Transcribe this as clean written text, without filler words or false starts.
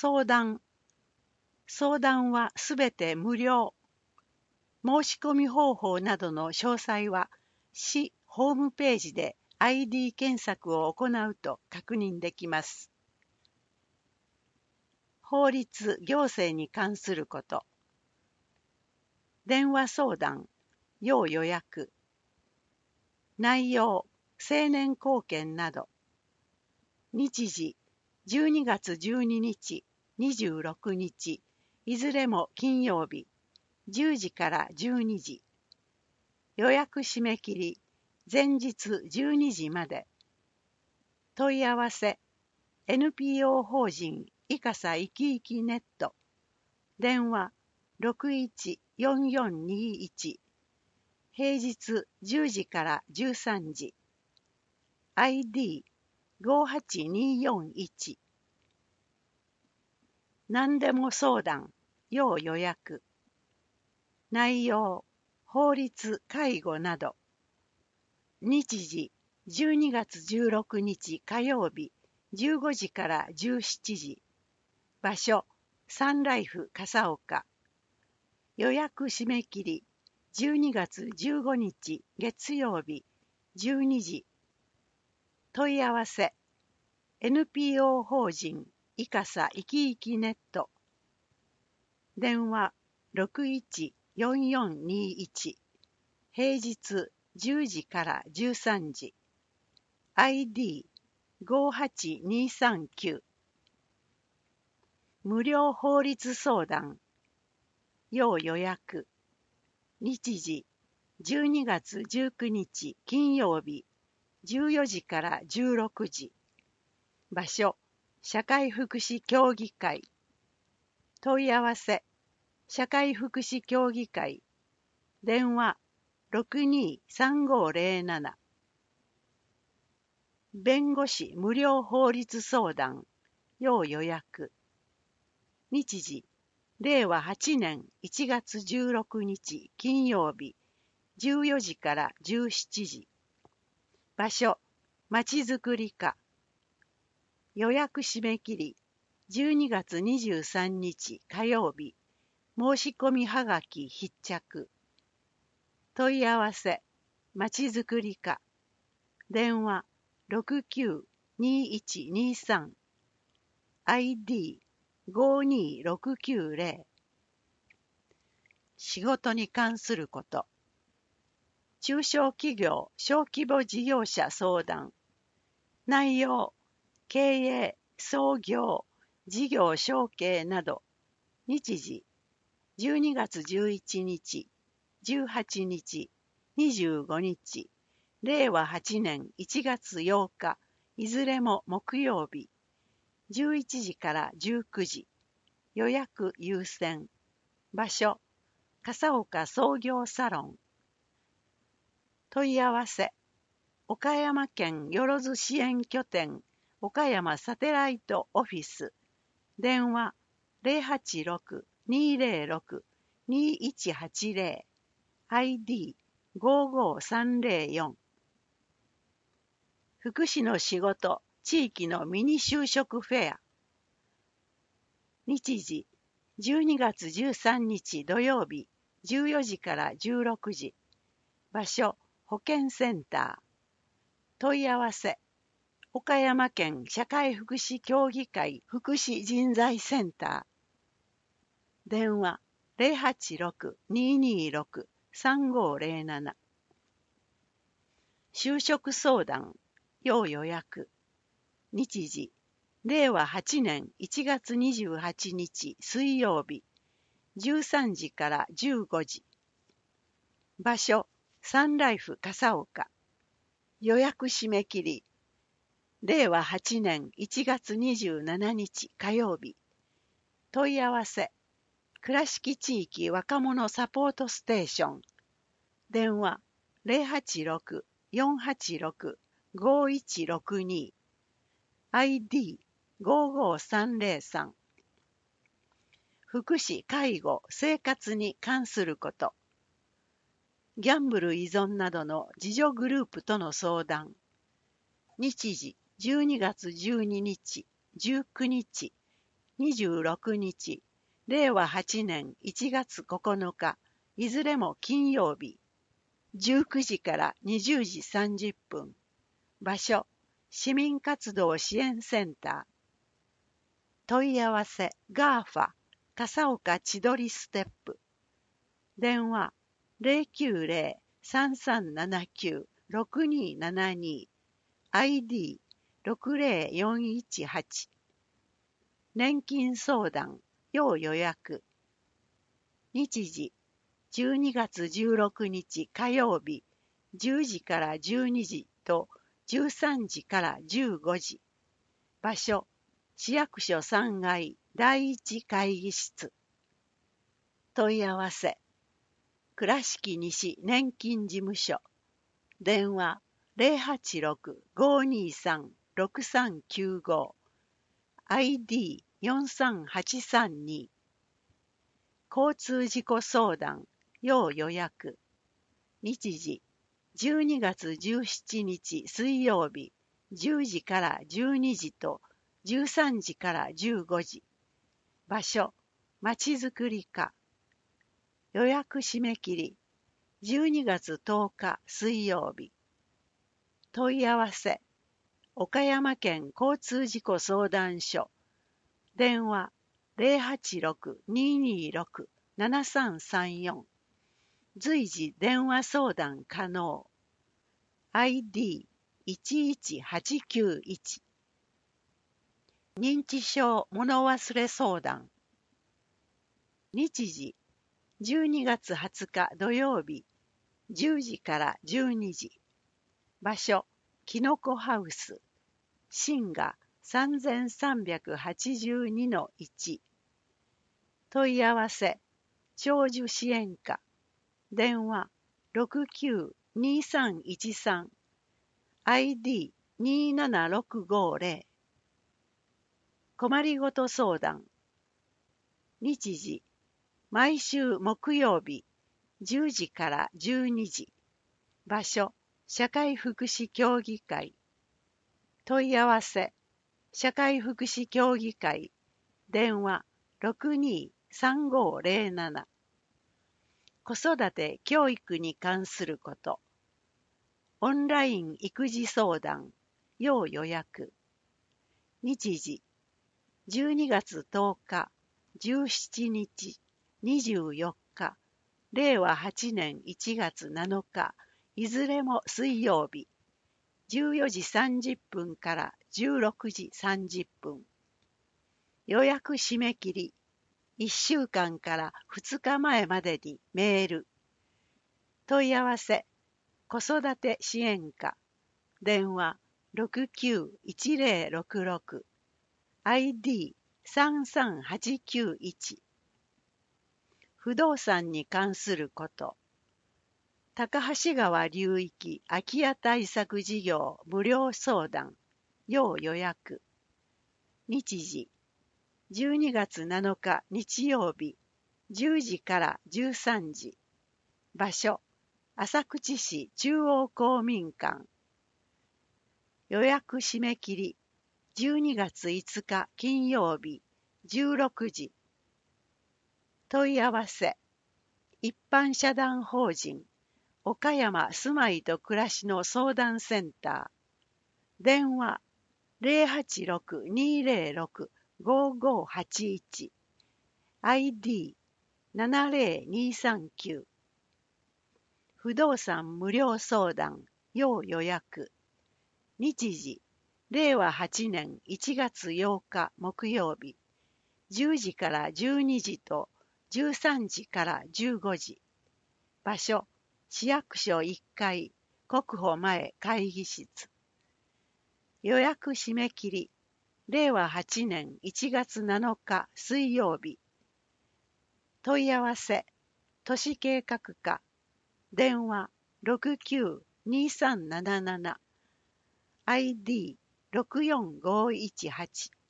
相談。相談はすべて無料。申し込み方法などの詳細は、市ホームページで ID 検索を行うと確認できます。法律・行政に関すること。電話相談、要予約。内容、成年後見など。日時、12月12日、26日、いずれも金曜日、10時から12時。予約締め切り、前日12時まで。問い合わせ、NPO 法人いかさいきいきネット。電話、614421。平日10時から13時。ID58241。何でも相談、要予約。内容、法律・介護など。日時、12月16日火曜日、15時から17時。場所、サンライフ笠岡。予約締め切り、12月15日月曜日、12時。問い合わせ、NPO 法人いかさいきいきネット。電話、614421。平日10時から13時。ID58239。無料法律相談。要予約。日時、12月19日金曜日、14時から16時。場所、社会福祉協議会。問い合わせ、社会福祉協議会。電話、623507。弁護士無料法律相談。要予約。日時、令和8年1月16日金曜日、14時から17時。場所、まちづくり課。予約締め切り、12月23日火曜日。申し込みはがき必着。問い合わせ、まちづくり課。電話、692123。ID52690。仕事に関すること。中小企業・小規模事業者相談。内容、経営、創業、事業承継など。日時、12月11日、18日、25日、令和8年1月8日、いずれも木曜日、11時から19時。予約優先。場所、笠岡創業サロン。問い合わせ、岡山県よろず支援拠点岡山サテライトオフィス。電話、086-206-2180。ID55304。福祉の仕事、地域のミニ就職フェア。日時、12月13日土曜日、14時から16時。場所、保健センター。問い合わせ、岡山県社会福祉協議会福祉人材センター。電話、086-226-3507。就職相談、要予約。日時、令和8年1月28日水曜日、13時から15時。場所、サンライフ笠岡。予約締め切り、令和8年1月27日火曜日。問い合わせ、倉敷地域若者サポートステーション。電話、086-486-5162。ID55303。福祉・介護・生活に関すること。ギャンブル依存などの自助グループとの相談。日時、12月12日、19日、 26日、令和8年1月9日、いずれも金曜日、19時から20時30分。場所、市民活動支援センター。問い合わせ、GAFA、笠岡千鳥ステップ。電話、090-3379-6272。ID、60418。年金相談、要予約。日時、12月16日火曜日、10時から12時と13時から15時。場所、市役所3階第1会議室。問い合わせ、倉敷西年金事務所。電話、086-523-6395。ID、43832。交通事故相談、要予約。日時、12月17日水曜日、10時から12時と13時から15時。場所、まちづくり課。予約締め切り、12月10日水曜日。問い合わせ、岡山県交通事故相談所。電話、086-226-7334。随時電話相談可能。ID118891。認知症物忘れ相談。日時、12月20日土曜日、10時から12時。場所、きのこハウス。新が3382-1。問い合わせ、長寿支援課。電話、692313。ID2760。困りごと相談。日時、毎週木曜日、10時から12時。場所、社会福祉協議会。問い合わせ、社会福祉協議会。電話、623507。子育て教育に関すること。オンライン育児相談、要予約。日時、12月10日、17日、24日、令和8年1月7日、いずれも水曜日、14時30分から16時30分。予約締め切り、1週間から2日前までにメール。問い合わせ、子育て支援課。電話、691066。ID338891。不動産に関すること。高橋川流域空き家対策事業無料相談、要予約。日時、12月7日日曜日、10時から13時。場所、浅口市中央公民館。予約締め切り、12月5日金曜日、16時。問い合わせ、一般社団法人、岡山住まいと暮らしの相談センター。電話、086-206-5581。ID70239。不動産無料相談、要予約。日時、令和8年1月8日木曜日、10時から12時と13時から15時。場所、市役所1階、国保前会議室。予約締め切り、令和8年1月7日水曜日。問い合わせ、都市計画課。電話、692377。ID64518。